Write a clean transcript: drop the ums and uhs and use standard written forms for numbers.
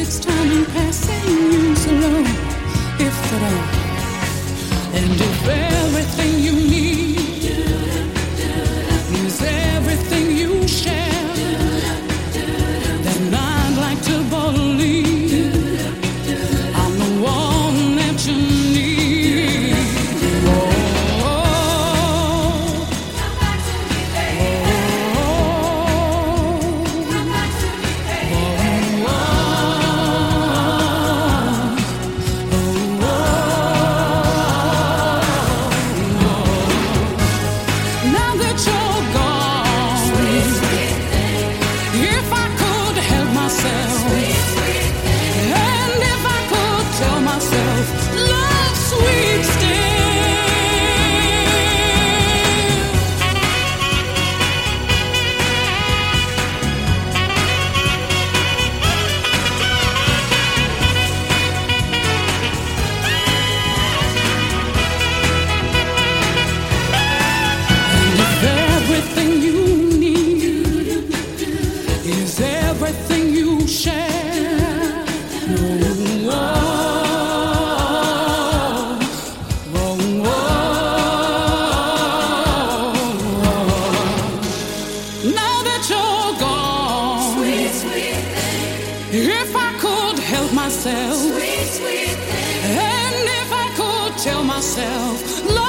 it's time in passing you so low, if at all. And if everything you need is everything you share, then I'd like to believe I'm the one that you need. Come back to me, baby. Come back to me, baby. Now that you're gone, sweet, sweet thing. If I could help myself, sweet, sweet thing. And if I could tell myself, love, sweet still. And if everything you need is everything you share, oh, oh, now that you're gone, sweet, sweet thing. If I could help myself, sweet, sweet thing. And if I could tell myself,